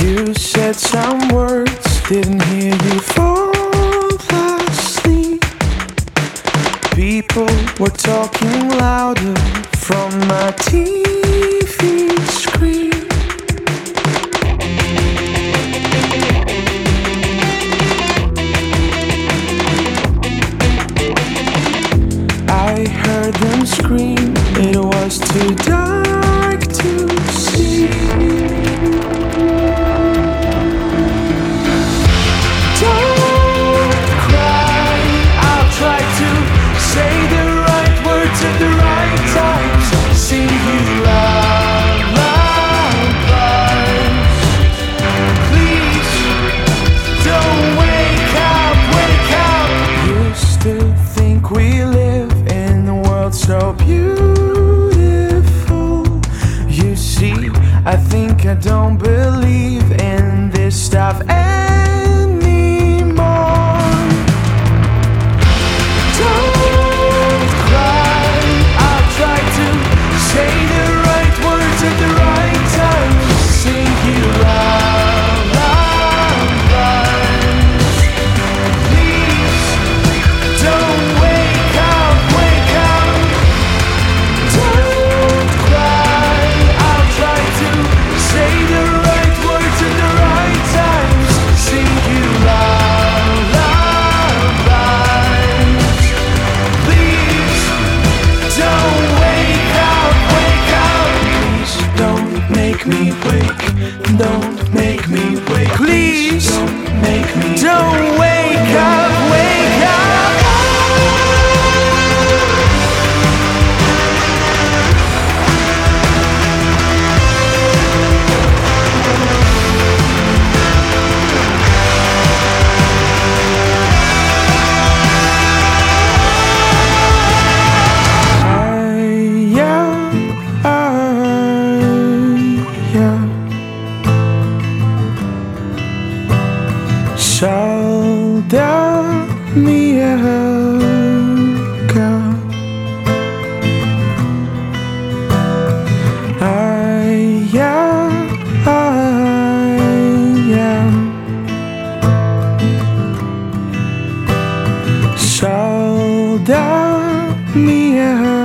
You said some words, didn't hear you fall asleep. People were talking louder from my TV screen. I heard them scream, it was too dark to see. Don't cry, I'll try to say the right words at the right times. Sing you lullabies. Please, don't wake up, wake up. You still think we live in a world so beautiful. You see, I think I don't believe in this stuff anymore. Don't cry, I'll try to say the right words at the right time. Sing you lullabies. Please, don't wake up, wake up. Don't cry, I'll try to say the right words at the right times. Sing you lullabies. Please, don't wake up, wake up. Please, don't make me wake. Don't make me wake. Please, don't make me. Don't wake up, wake up. Salda mielka. Salda mielka.